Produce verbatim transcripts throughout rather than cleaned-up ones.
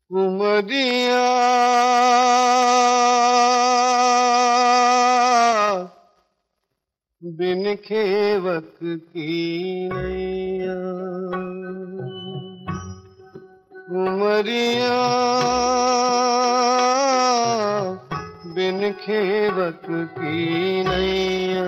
उमरिया बिन खेवक की नैया, उमरिया बिन खेवक की नैया।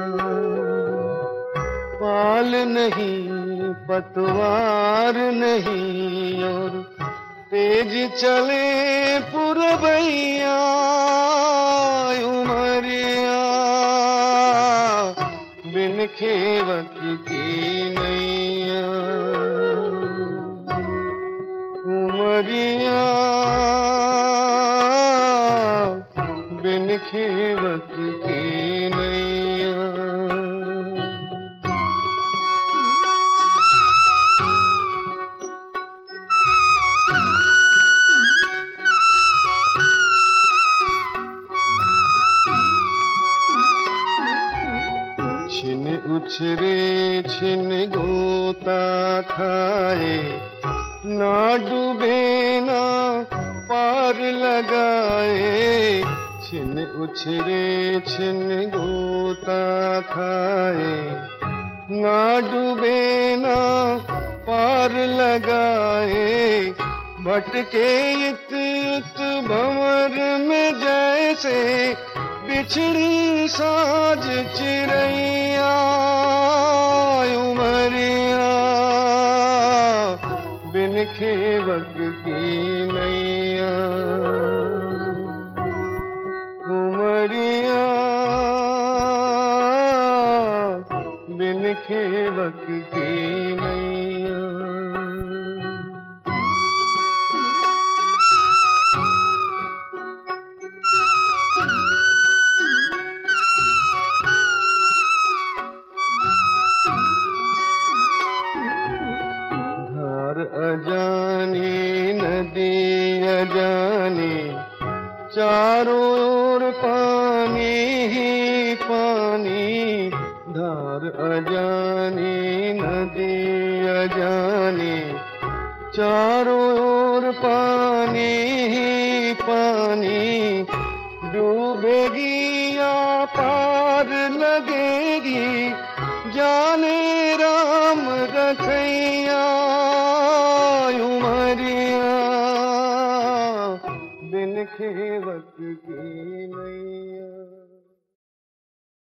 पाल नहीं पतवार नहीं और तेज चले पुरवैया। उमरिया बिन खेवक की नैया, उमरिया बिन खेवक की नैया। छिन उछरे छिन गोता खाए, ना डूबे ना पार लगाए। छिन उछरे छिन गोता खाए, ना डूबे ना पार लगाए। भटके इत उत भंवर में जैसे बिछड़ी साज चिरैया। उमरिया बिन खेवक की नैया, उमरिया बिन खेवक की नैया। अजानी नदी अजानी, चारों ओर पानी ही पानी। धार अजानी नदी अजानी, चारों ओर पानी ही पानी। डूबेगी या पार लगेगी, जाने राम रखैया। उमरिया बिन खेवक की नैया।